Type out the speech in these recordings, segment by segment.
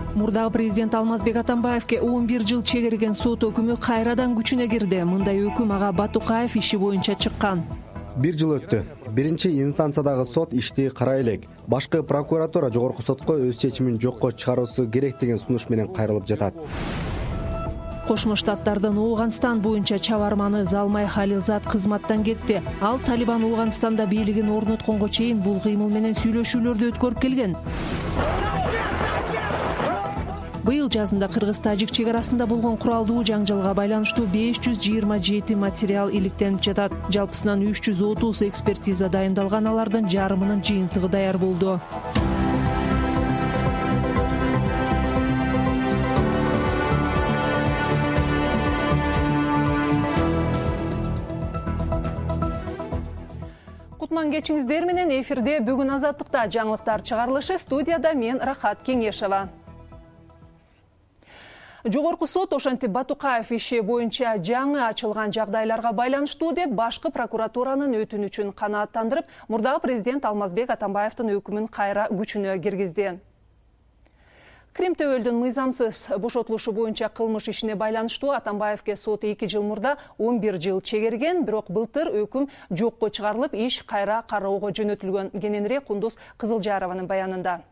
Мурдагы президент Алмазбек Атамбаевке 11 жыл чегерген сот өкүмү кайрадан күчүнө кирди. Мындай өкүм ага Батукаев иши боюнча чыккан. 1 жыл өттү. Биринчи инстанциядагы сот ишти карай элек. Башкы прокуратура жогорку сотко өз чечимин жокко чыгаруусу керек деген сунуш менен кайрылып жатат. Кошмо Штаттардын Ооганстан боюнча чабарманы Залмай Халилзад кызматтан кетти. Ал Талибан Ооганстанда бийлигин орнотконго чейин бул кыймыл менен сүйлөшүүлөрдү өткөрүп келген. Быйыл жазында Кыргыз-Тажик чек арасында болгон куралдуу жаңжалга байланыштуу 527 материал иликтенип жатат. Жалпысынан 330 экспертиза дайындалган, алардын жарымынын жыйынтыгы даяр болду. Кутман кечиңиздер менен эфирде бүгүн Азаттыкта жаңылыктар чыгарылышы. Студияда мен Рахат Кеңешова. Жогорку сот ошентип Батукаев иши боюнча жаңы ачылган жагдайларга байланыштуу деп башкы прокуратуранын өтүнүчүн канааттандырып, мурдагы президент Алмазбек Атамбаевдин өкүмүн кайра күчүнө киргизди. Крим Төбөлдүн мыйзамсыз бошотулушу боюнча кылмыш ишине байланыштуу Атамбаевке сот 2 жыл мурда 11 жыл чегерген, бирок былтыр өкүм жокко чыгарылып, иш кайра кароого жөнөтүлгөн. Кененирээк Кундуз Кызылжарованын баянында.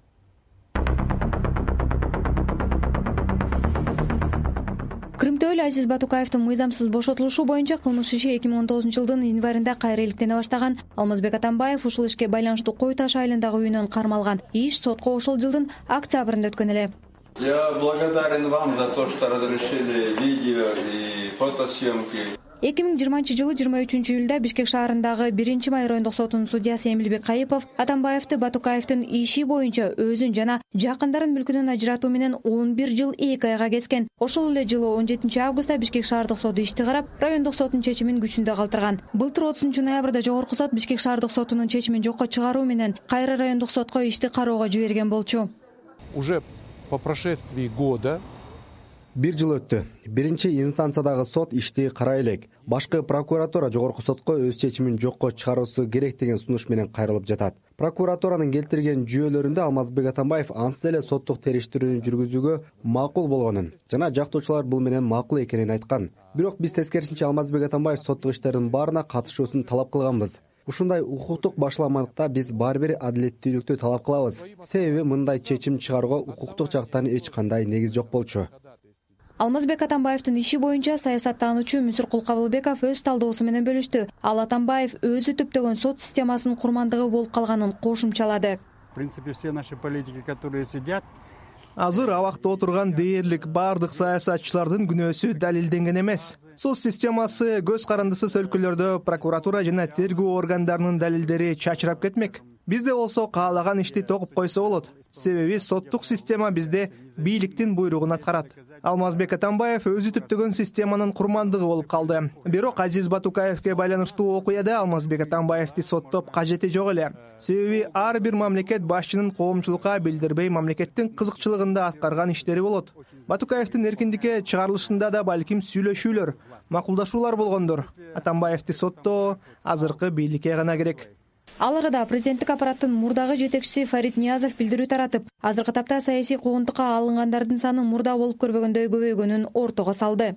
Крымтөөл Азиз Батукаевдин мыйзамсыз бошотулушу боюнча кылмыш иши 2019 жылдын январында кайра иликтене баштаган. Алмазбек Атамбаев ушул ишке байланыштуу Кой Таш айылындагы үйүнөн кармалган. Иш сотко ошол жылдын октябрында өткөн эле. Я благодарен вам за то, что разрешили видео и фотосъемки. 2020 жылы 23 июлда Бишкек шаарындагы 1 май райондук сотунун судьясы Эмилбек Кайыпов Атамбаевди Батукаевдин иши боюнча өзүн жана жакындарын мүлкүнөн ажыратуу менен 11 жыл 2 айга кескен. Ошол эле жылы 17 августта Бишкек шаардык соту ишти карап, райондук соттун чечимин күчүндө калтырган. Былтыр 30 ноябрда жогорку сот Бишкек шаардык сотунун чечимин жокко чыгаруу менен кайра райондук сотко ишти кароого жиберген болчу. Уже по прошествии года 1 жыл өттү. Биринчи инстанциядагы сот ишти карай элек. Башкы прокуратура жогорку сотко өз чечимин жокко чыгаруусу керек деген сунуш менен кайрылып жатат. Прокуратуранын келтирген жүйөлөрүндө Алмазбек Атамбаев ансыз эле соттук териштирүүнү жүргүзүүгө макул болгонун жана жактоочулар бул менен макул экенин айткан. Бирок биз тескерисинче Алмазбек Атамбаев соттук иштердин баарына катышуусун талап кылганбыз. Ушундай укуктук башаламалыкта биз баары бир адилеттүүлүктү талап кылабыз. Себеби мындай чечим чыгарууга укуктук жактан эч кандай негиз жок болчу. Алмазбек Атамбаевдин иши боюнча саясаттануучу Мүсүркул Кабылбеков өз талдоосу менен бөлүштү. Ал Атамбаев өзү түптөгөн сот системасынын курмандыгы болуп калганын кошумчалады. В принципе, все наши политики, которые сидят, азыр абакта отурган дээрлик бардык саясатчылардын күнөөсү далилденген эмес. Сот системасы көз карандысыз өлкөлөрдө прокуратура жана тергөө органдарынын далилдери чачырап кетмек. Бизде болсо каалаган ишти токуп койсо болот. Себеби соттук система бизде бийликтин буйругун аткарат. Алмазбек Атамбаев өзү түптөгөн системанын курмандыгы болуп калды. Бирок Азиз Батукаевке байланыштуу окуяда Алмазбек Атамбаевди соттоп кажети жок эле. Себеби ар бир мамлекет башчынын коомчулукка билдирбей мамлекеттин кызыкчылыгында аткарган иштери болот. Батукаевдин эркиндикке чыгарылышында да балким сүйлөшүүлөр, макулдашуулар болгондур. Атамбаевди соттоо азыркы бийликке гана керек. Ал арада президенттик аппараттын мурдагы жетекчиси Фарид Ниязов билдирүү таратып, азыркы тапта саясий куугунтукка алынгандардын саны мурда болуп көрбөгөндөй көбөйгөнүн ортого салды.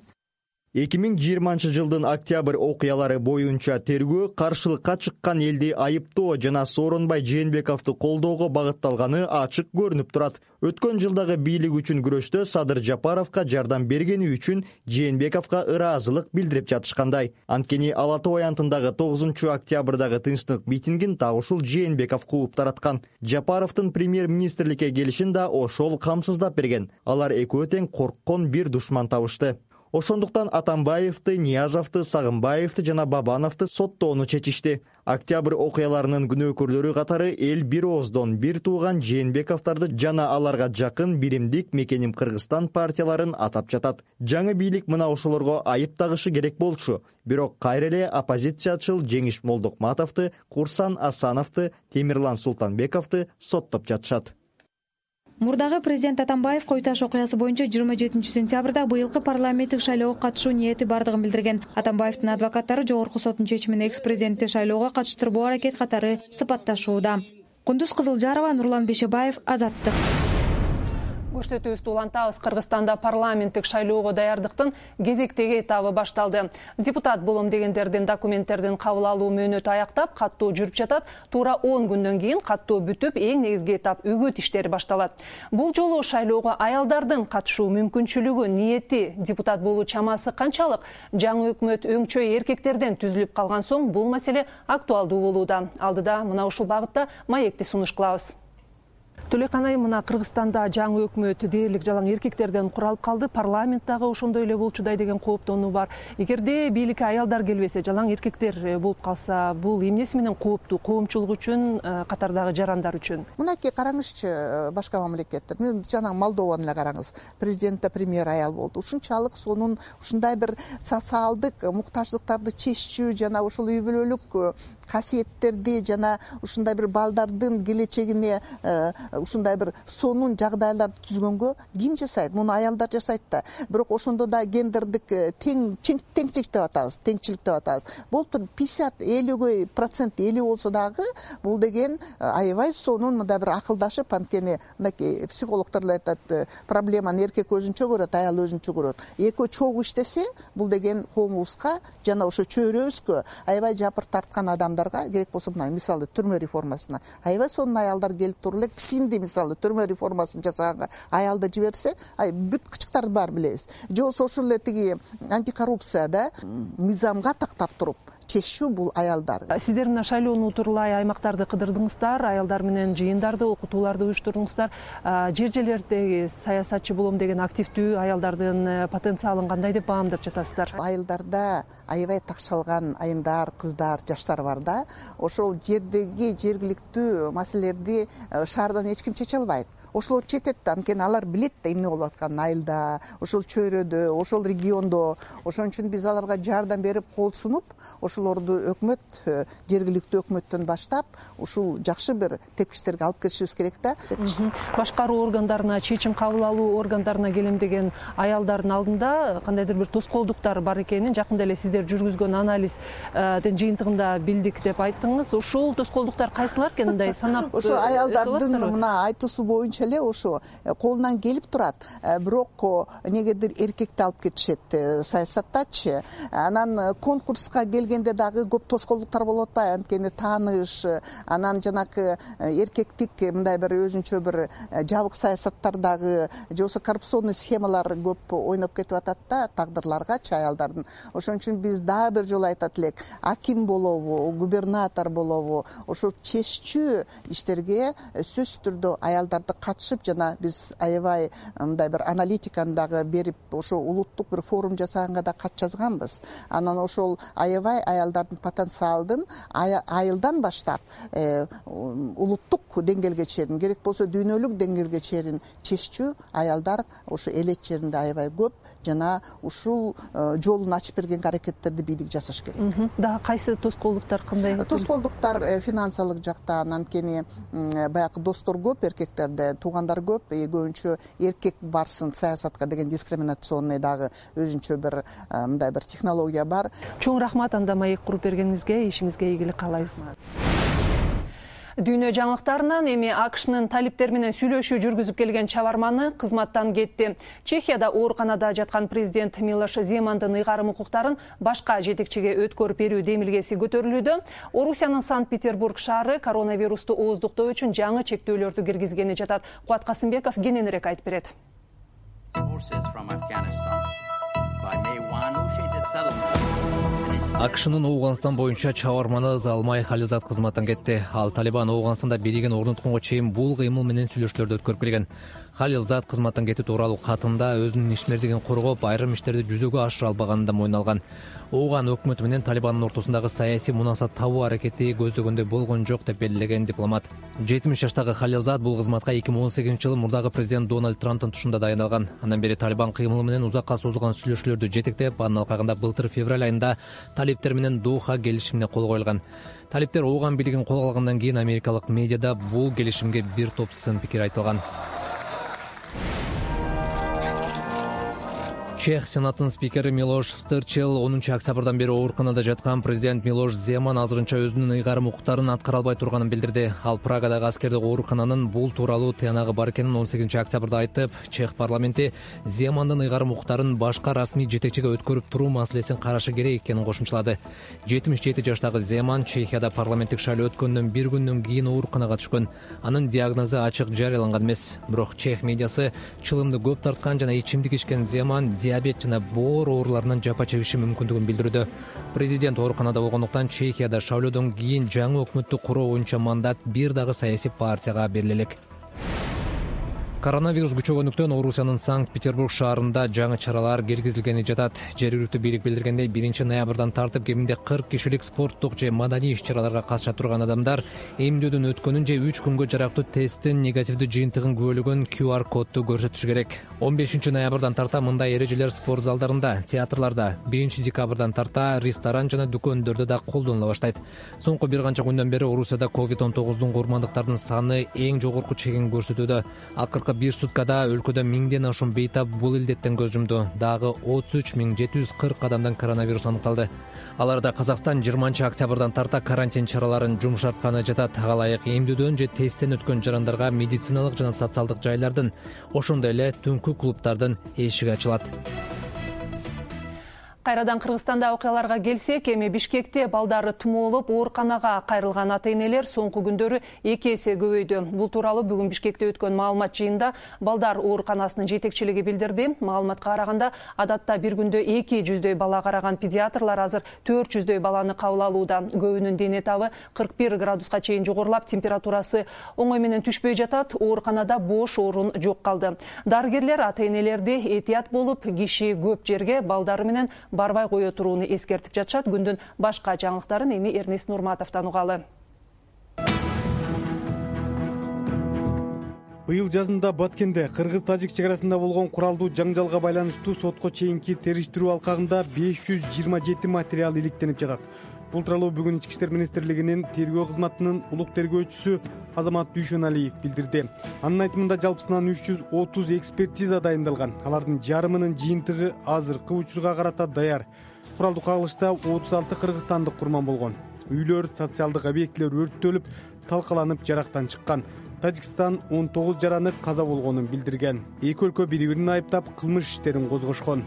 2020 жылдын октябрь окуялары боюнча тергөө каршылыкка чыккан элди айыптоо жана Сооронбай Жээнбековду колдоого багытталганы ачык көрүнүп турат. Өткөн жылдагы бийлик үчүн күрөштө Садыр Жапаровго жардам бергени үчүн Жээнбековго ыраазылык билдирип жатышкандай. Анткени Ала Тоо аянтындагы 9 октябрдагы тынчтык митингин так ушул Жээнбеков кууп тараткан. Жапаровдун премьер-министрликке келишин да ошол камсыздап берген. Алар экөө тең корккон бир душман табышты. Ошондуктан Атамбаевди, Ниязовду, Сагынбаевди жана Бабановду соттоону чечишти. Октябрь окуяларынын күнөөкөрлөрү катары эл бир ооздон бир тууган Жээнбековдорду жана аларга жакын Биримдик Мекеним Кыргызстан партияларын атап жатат. Жаңы бийлик мына ошолорго айып тагышы керек болчу. Бирок кайра эле оппозициячыл Жеңиш Молдокматовду, Курсан Асановду, Темирлан Султанбековду соттоп жатышат. Мурдагы президент Атамбаев Кой Таш окуясы боюнча 27 сентябрда быйылкы парламенттик шайлоого катышуу ниети бардыгын билдирген. Атамбаевдин адвокаттары жогорку соттун чечимин экс-президентти шайлоого катыштырбоо аракет катары сыпатташууда. Кундуз Кызылжарова, Нурлан Бешебаев, Азаттык. Көрсөтүүбүздү улантабыз. Кыргызстанда парламенттик шайлоого даярдыктын кезектеги этабы башталды. Депутат болом дегендердин документтердин кабыл алуу мөөнөтү аяктап, каттоо жүрүп жатат. Туура 10 күндөн кийин каттоо бүтүп, эң негизги этап үгүт иштери башталат. Бул жолу шайлоого аялдардын катышуу мүмкүнчүлүгү, ниети, депутат болуу чамасы канчалык? Жаңы өкмөт өңчөй эркектерден түзүлүп калган соң бул маселе актуалдуу болууда. Алдыда мына ушул багытта маекти сунуш кылабыз. Төлөкан айым, мына Кыргызстанда жаңы өкмөт дээрлик жалаң эркектерден куралып калды. Парламенттагы ошондой эле болчудай деген кооптонуу бар. Эгерде бийликке аялдар келбесе, жалаң эркектер болуп калса, бул эмнеси менен кооптуу? Коомчулук үчүн, катардагы жарандар үчүн. Мынакей караңызчы, башка мамлекеттер. Мен жана Молдованы эле караңыз. Президентте премьер аял болду. Ушунчалык сонун ушундай бир социалдык муктаждыктарды чечүү жана ушул үй бүлөлүк касиеттерди жана ушундай бир балдардын келечегине ушундай бир сонун жагдайларды түзгөнгө ким жасайт? Муну аялдар жасайт да. Бирок ошондо да гендердик теңчилик деп атабыз, теңчилик деп атабыз. Болуптур 50-50% 50 болсо дагы бул деген аябай сонун мындай бир акылдашып, анткени мынакей психологдор айтат, проблеманы эркек өзүнчө көрөт, аял өзүнчө көрөт. Экөө чогуу иштесе, бул деген коомубузга жана ошо чөйрөбүзгө аябай жапыр тарткан адамдарга керек болсо, мына мисалы түрмө реформасына аябай сонун аялдар келип туруп эле кисинди мисалы түрмө реформасын жасаганга аялды жиберсе, бүт кычыктарды баары билебиз. Же болбосо ошол эле тиги антикоррупцияда мыйзамга тактап туруп чечүү бул аялдар. Сиздер мына шайлоону утурлай аймактарды кыдырдыңыздар, аялдар менен жыйындарды, окутууларды уюштурдуңуздар. Жер жерлердеги саясатчы болом деген активдүү аялдардын потенциалын кандай деп баамдап жатасыздар? Айылдарда аябай такшалган айымдар, кыздар, жаштар бар да. Ошол жердеги жергиликтүү маселелерди шаардан эч ким чече албайт. Ошолор четет да, анткени алар билет да эмне болуп атканын айылда, ошол чөйрөдө, ошол региондо. Ошон үчүн биз аларга жардам берип, кол сунуп, ошолорду өкмөт, жергиликтүү өкмөттөн баштап, ушул жакшы бир тепкичтерге алып кетишибиз керек да. Башкаруу органдарына, чечим кабыл алуу органдарына келем деген аялдардын алдында кандайдыр бир тоскоолдуктар бар экенин жакында эле сиздер жүргүзгөн анализдин жыйынтыгында билдик деп айттыңыз. Ушул тоскоолдуктар кайсылар экен, мындай санап? Ошо аялдардын мына айтуусу боюнча эле ошо колунан келип турат. Бирок негедир эркекти алып кетишет саясаттачы. Анан конкурска келгенде дагы көп тоскоолдуктар болуп атпайбы? Анткени тааныш, анан жанакы эркектик мындай бир өзүнчө бир жабык саясаттардагы же болбосо коррупционный схемалар көп ойноп кетип атат да тагдырларгачы аялдардын. Ошон үчүн биз дагы бир жолу айтат элек, аким болобу, губернатор болобу, ошол чечүү иштерге сөзсүз түрдө аялдарды катышып, жана биз аябай мындай бир аналитиканы дагы берип, ошо улуттук бир форум жасаганга да кат жазганбыз. Анан ошол аябай аялдардын потенциалдын айылдан баштап улуттук деңгээлге чейин, керек болсо дүйнөлүк деңгээлге чейин чечүү аялдар ошо элет жеринде аябай көп, жана ушул жолун ачып берген аракеттерди бийлик жасаш керек. Дагы кайсы тоскоолдуктар кандай? Тоскоолдуктар финансылык жактан, анткени баягы достор көп, эркектерде туугандар көп, көбүнчө эркек барсын саясатка деген дискриминационный дагы өзүнчө бир мындай бир технология бар. Чоң рахмат, анда маек куруп бергениңизге, ишиңизге ийгилик каалайбыз. Дүйнө жаңылыктарынан эми АКШнын талиптер менен сүйлөшүү жүргүзүп келген чабарманы кызматтан кетти. Чехияда ооруканада жаткан президент Милош Земандын ыйгарым укуктарын башка жетекчиге өткөрүп берүү демилгеси көтөрүлүүдө. Орусиянын Санкт-Петербург шаары коронавирусту ооздуктоо үчүн жаңы чектөөлөрдү киргизгени жатат. Кубат Касымбеков кененирээк айтып берет. АКШнын Ооганстан боюнча чабарманы Залмай Халилзад кызматтан кетти. Ал Талибан Ооганстанда бийлигин орнотконго чейин бул кыймыл менен сүйлөшүүлөрдү өткөрүп келген. Халилзад кызматтан кетүү тууралуу катында өзүнүн ишмердигин коргоп, айрым иштерди жүзөгө ашыра албаганын да мойнуна алган. Ооган өкмөтү менен Талибандын ортосундагы саясий мунасат табуу аракети көздөгөндөй болгон жок деп белгилеген дипломат. 70 жаштагы Халилзад бул кызматка 2018-жылы мурдагы президент Дональд Трамптын тушунда дайындалган. Андан бери Талибан кыймылы менен узакка созулган сүйлөшүүлөрдү жетектеп, анын алкагында былтыр февраль айында талиптер менен Доха келишимине кол коюлган. Талиптер Ооган бийлигин колго алгандан кийин америкалык медиада бул келишимге бир топ сын пикир айтылган. Чех сенатынын спикери Милош Стырчел 10 октябрдан бери ооруканада жаткан президент Милош Земан азырынча өзүнүн ыйгарым укуктарын аткара албай турганын билдирди. Ал Прагадагы аскердик оорукананын бул тууралуу тыянагы бар экенин 18 октябрда айтып, Чех парламенти Земандын ыйгарым укуктарын башка расмий жетекчиге өткөрүп туруу маселесин карашы керек экенин кошумчалады. 77 жаштагы Земан Чехияда парламенттик шайлоо өткөндөн бир күндөн кийин ооруканага түшкөн. Анын диагнозу ачык жарыяланган эмес. Бирок Чех медиасы чылымды көп тарткан жана ичимдик ичкен Земан диабет жана боор ооруларынан жапа чегиши мүмкүндүгүн билдирүүдө. Президент ооруканада болгондуктан Чехияда шайлоодон кийин жаңы өкмөттү куруу боюнча мандат бир дагы саясий партияга бериле элек. Коронавирус күчөгөндүктөн Орусиянын Санкт-Петербург шаарында жаңы чаралар киргизилгени жатат. Жергиликтүү бийлик билдиргендей, 1 ноябрдан тартып кеминде 40 кишилик спорттук же маданий иш-чараларга катыша турган адамдар эмдөөдөн өткөнүн же 3 күнгө жарактуу тесттин негативдүү жыйынтыгын күбөлөгөн QR кодду көрсөтүшү керек. 15 ноябрдан тарта мындай эрежелер спорт залдарында, театрларда, 1 декабрдан тарта ресторан жана дүкөндөрдө да колдонула баштайт. Соңку бир канча күндөн бери Орусияда COVID-19 курмандыктардын саны эң жогорку чегин көрсөтүүдө. Акыркы бир суткада өлкөдө 1000ден ашуун бейтап бул илдеттен көз жумду. Дагы 33.740 адамдан коронавирус аныкталды. Аларда Казакстан 20 октябрдан тарта карантин чараларын жумшартканы жатат. Ага ылайык эмдөөдөн же тесттен өткөн жарандарга медициналык жана социалдык жайлардын, ошондой эле түнкү клубтардын эшиги ачылат. Кайрадан Кыргызстанда окуяларга келсек, эми Бишкекте балдары тумоолуп ооруканага кайрылган ата-энелер соңку күндөрү 2 эсе көбөйдү. Бул тууралуу бүгүн Бишкекте өткөн маалымат жыйынында балдар ооруканасынын жетекчилиги билдирди. Маалыматка караганда, адатта бир күндө 200дөй бала караган педиатрлар азыр 400дөй баланы кабыл алууда. Көбүнүн дене табы 41 градуска чейин жогорулап, температурасы оңой менен түшпөй жатат. Ооруканада бош орун жок калды. Дарыгерлер ата-энелерди этият болуп, киши көп жерге балдары менен барбай кое турууну эскертип жатышат. Күндүн башка жаңылыктарын эми Эрнест Нурматовдон угалы. Быйыл жазында Баткенде кыргыз-тажик чек арасында болгон куралдуу жаңжалга байланыштуу сотко чейинки териштирүү алкагында 527 материал иликтенип жатат. Бул тууралуу бүгүн Ички иштер министрлигинин тергөө кызматынын улук тергөөчүсү Азамат Дүйшөналиев билдирди. Анын айтымында жалпысынан 330 экспертиза дайындалган. Алардын жарымынын жыйынтыгы азыркы учурга карата даяр. Куралдуу кагылышта 36 кыргызстандык курман болгон. Үйлөр, социалдык объектилер өрттөлүп, талкаланып жарактан чыккан. Тажикстан 19 жараны каза болгонун билдирген. Эки өлкө бири-бирин айыптап кылмыш иштерин козгошкон.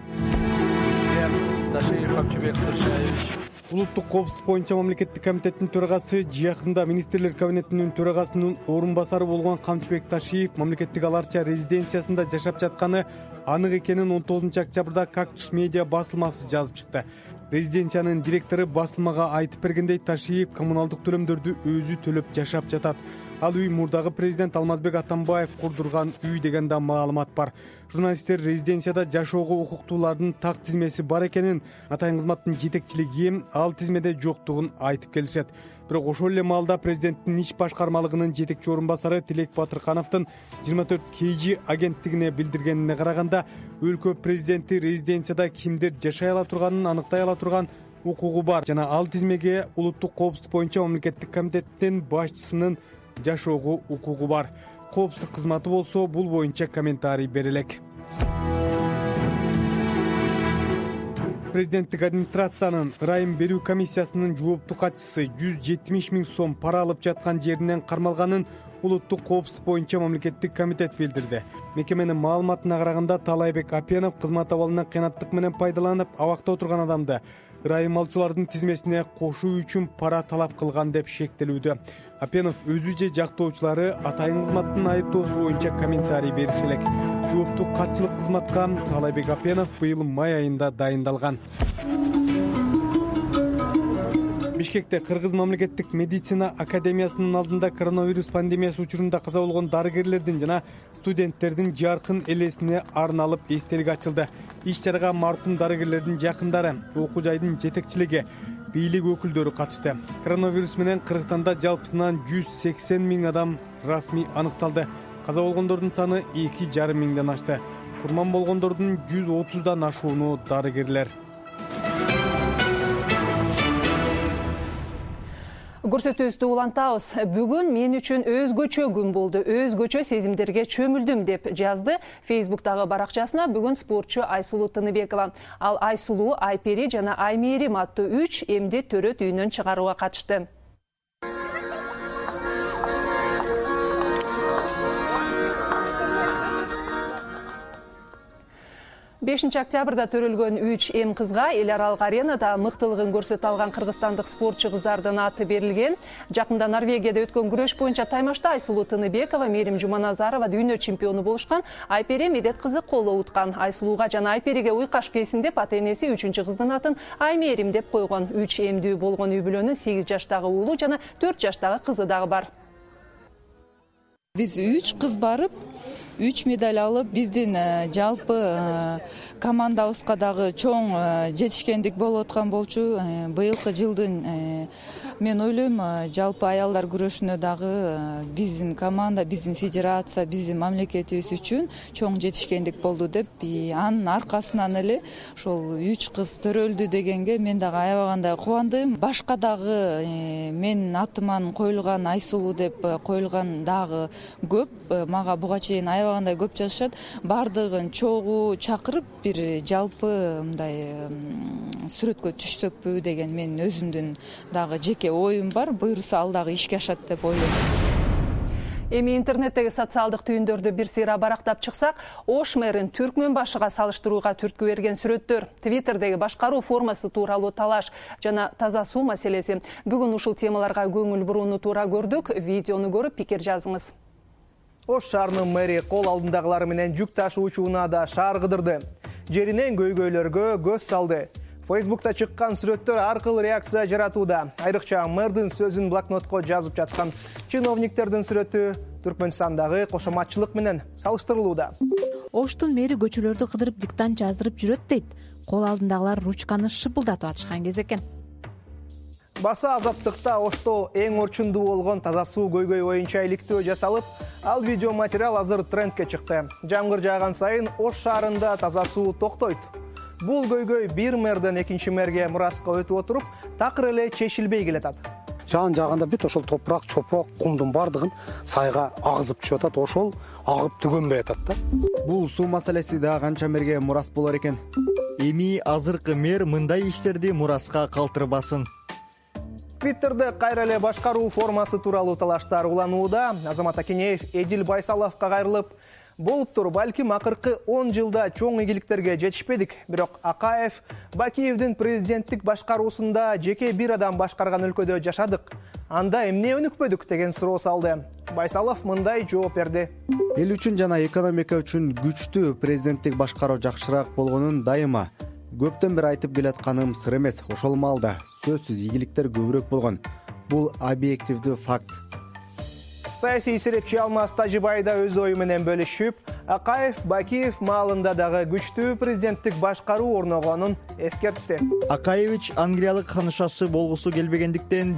Улуттук коопсуздук боюнча мамлекеттик комитеттин төрагасы жакында министрлер кабинетинин төрагасынын орун басары болгон Камчыбек Ташиев мамлекеттик аларча резиденциясында жашап жатканы анык экенин 19 октябрда Кактус медиа басылмасы жазып чыкты. Резиденциянын директору басылмага айтып бергендей, Ташиев коммуналдык төлөмдөрдү өзү төлөп жашап жатат. Ал үй мурдагы президент Алмазбек Атамбаев курдурган үй деген да маалымат бар. Журналисттер резиденцияда жашоого укуктуулардын так тизмеси бар экенин, атайын кызматтын жетекчилиги ал тизмеде жоктугун айтып келишет. Бирок ошол эле маалда президенттин иш башкармалыгынын жетекчи орун басары Тилек Батыркановдун 24 KG агенттигине билдиргенине караганда, өлкө президенти резиденцияда кимдер жашай ала турганын аныктай ала турган укугу бар жана ал тизмеге улуттук коопсуздук боюнча мамлекеттик комитеттин башчысынын жашоого укугу бар. Коопсуздук кызматы болсо бул боюнча комментарий бере элек. Президенттик администрациянын ырайым берүү комиссиясынын жооптуу катчысы 170 000 сом пара алып жаткан жеринен кармалганын улуттук коопсуздук боюнча мамлекеттик комитет билдирди. Мекеменин маалыматына караганда, Талайбек Апенов кызмат абалынан кыянаттык менен пайдаланып, абакта отурган адамды ырайым алчулардын тизмесине кошуу үчүн пара талап кылган деп шектелүүдө. Апенов өзү же жактоочулары атайын кызматтын айыптоосу боюнча комментарий бериши элек. Жооптуу катчылык кызматка Талайбек Апенов быйыл май айында дайындалган. Бишкекте Кыргыз мамлекеттик медицина академиясынын алдында коронавирус пандемиясы учурунда каза болгон дарыгерлердин жана студенттердин жаркын элесине арналып эстелик ачылды. Иш-чарага маркум дарыгерлердин жакындары, окуу жайдын жетекчилиги, бийлик өкүлдөрү катышты. Коронавирус менен Кыргызстанда жалпысынан 180 000 адам расмий аныкталды. Каза болгондордун саны 2,5 миңден ашты. Курман болгондордун 130дан ашууну дарыгерлер. Көрсөтүүбүздү улантабыз. Бүгүн мен үчүн өзгөчө күн болду. Өзгөчө сезимдерге чөмүлдүм деп жазды Facebooktагы баракчасына бүгүн спортчу Айсулуу Тыныбекова. Ал Айсулуу, Айпери жана Аймээрим аттуу 3 эмди төрөт үйүнөн чыгарууга катышты. 5 октябрда төрөлгөн 3 эм кызга эл аралык аренада мыктылыгын көрсөтө алган кыргызстандык спортчу кыздардын аты берилген. Жакында Норвегияда өткөн күрөш боюнча таймашта Айсулуу Тыныбекова, Мээрим Жуманазарова дүйнө чемпиону болушкан. Айпери Медет кызы коло уткан. Айсулууга жана Айпериге уйкаш келсин деп ата-энеси 3-чү кыздын атын Аймээрим деп койгон. 3 эмдүү болгон үй бүлөнүн 8 жаштагы уулу жана 4 жаштагы кызы дагы бар. Биз 3 кыз барып 3 медаль алып, биздин жалпы командабызга дагы чоң жетишкендик болуп аткан болчу. Быйылкы жылдын мен ойлойм, жалпы аялдар күрөшүнө дагы биздин команда, биздин федерация, биздин мамлекетибиз үчүн чоң жетишкендик болду деп, анын аркасынан эле ошол 3 кыз төрөлдү дегенге мен дагы аябагандай кубандым. Башка дагы менин атыман коюлган Айсулуу деп коюлган дагы көп. Мага буга чейин аябагандай көп жазышат. Бардыгын чогуу чакырып бир жалпы мындай сүрөткө түшсөкпү деген менин өзүмдүн дагы жеке оюм бар. Буюрса ал дагы ишке ашат деп ойлойм. Эми интернеттеги социалдык түйүндөрдү бир сыйра барактап чыксак, Ош мэрин Түркмөн башыга салыштырууга түрткү берген сүрөттөр, Твиттердеги башкаруу формасы тууралуу талаш жана таза суу маселеси. Бүгүн ушул темаларга көңүл бурууну туура көрдүк. Видеону көрүп пикир жазыңыз. Ош шаарынын мэри кол алдындагылар менен жүк ташуучу унаада шаар кыдырды. Жеринен көйгөйлөргө көз салды. Facebook'та чыккан сүрөттөр ар кыл реакция жаратууда. Айрыкча мэрдин сөзүн блокнотко жазып жаткан чиновниктердин сүрөтү Түркмөнстандагы кошоматчылык менен салыштырылууда. Оштун мэри көчөлөрдү кыдырып диктант жаздырып жүрөт дейт. Кол алдындагылар ручканы шыпылдатып атышкан кез экен. Баса азаптыкта Ошто эң орчундуу болгон таза суу көйгөй боюнча иликтөө жасалып, ал видео материал азыр трендке чыкты. Жамгыр жааган сайын Ош шаарында таза суу токтойт. Бул көйгөй бир мэрден экинчи мэрге мураска өтүп отуруп, такыр эле чечилбей келатат. Жаан жааганда бүт ошол топурак, чопок, кумдун бардыгын сайга агызып түшүп атат, ошол агып түгөнбөй атат да. Бул суу маселеси да канча мэрге мурас болор экен. Эми азыркы мэр мындай иштерди мураска калтырбасын. Твиттерде кайра эле башкаруу формасы тууралуу талаштар уланууда. Азамат Акинеев Эдил Байсаловго кайрылып, болуптур, балким акыркы 10 жылда чоң ийгиликтерге жетишпедик. Бирок Акаев Бакиевдин президенттик башкаруусунда жеке бир адам башкарган өлкөдө жашадык. Анда эмне өнүкпөдүк деген суроо салды. Байсалов мындай жооп берди. Эл үчүн жана экономика үчүн күчтүү президенттик башкаруу жакшыраак болгонун дайыма көптөн бери айтып келатканым сыр эмес. Ошол маалда сөзсүз ийгиликтер көбүрөөк болгон. Бул объективдүү факт. Саясий серепчи Алмаз Тажибай да өз ою менен бөлүшүп, Акаев Бакиев маалында дагы күчтүү президенттик башкаруу орногонун эскертти. Акаевич англиялык ханышасы болгусу келбегендиктен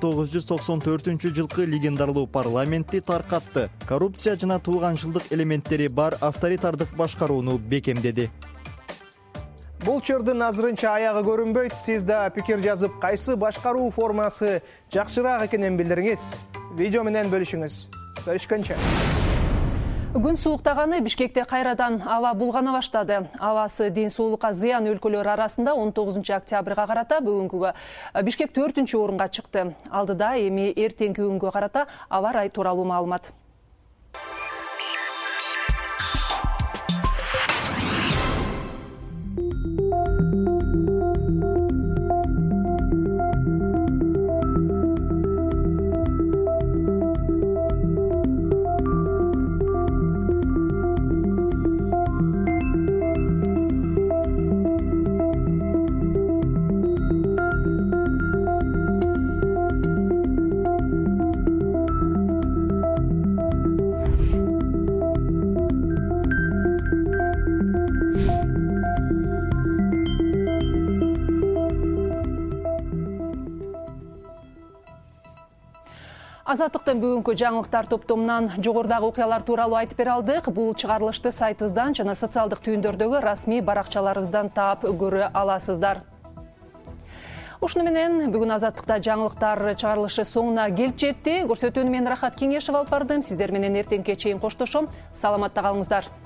1994-жылкы легендарлуу парламентти таркатты. Коррупция жана тууганчылдык элементтери бар авторитардык башкарууну бекемдеди. Бул чырдын азырынча аягы көрүнбөйт. Сиз да пикир жазып, кайсы башкаруу формасы жакшыраак экенин билдириңиз. Видео менен бөлүшүңүз. Көрүшкөнчө. Күн сууктаганы Бишкекте кайрадан аба булгана баштады. Абасы ден соолукка зыян өлкөлөр арасында 19 октябрга карата бүгүнкүгө Бишкек 4-орунга чыкты. Алдыда эми эртеңки күнгө карата аба ырайы тууралуу маалымат. Азаттыктын бүгүнкү жаңылыктар топтомунан жогорудагы окуялар тууралуу айтып бере алдык. Бул чыгарылышты сайтыбыздан жана социалдык түйүндөрдөгү расмий баракчаларыбыздан таап көрө аласыздар. Ушуну менен бүгүн Азаттыкта жаңылыктар чыгарылышы соңуна келип жетти. Көрсөтүүнү мен Рахат Кеңешев алып бардым. Сиздер менен эртеңке чейин коштошом. Саламатта калыңыздар.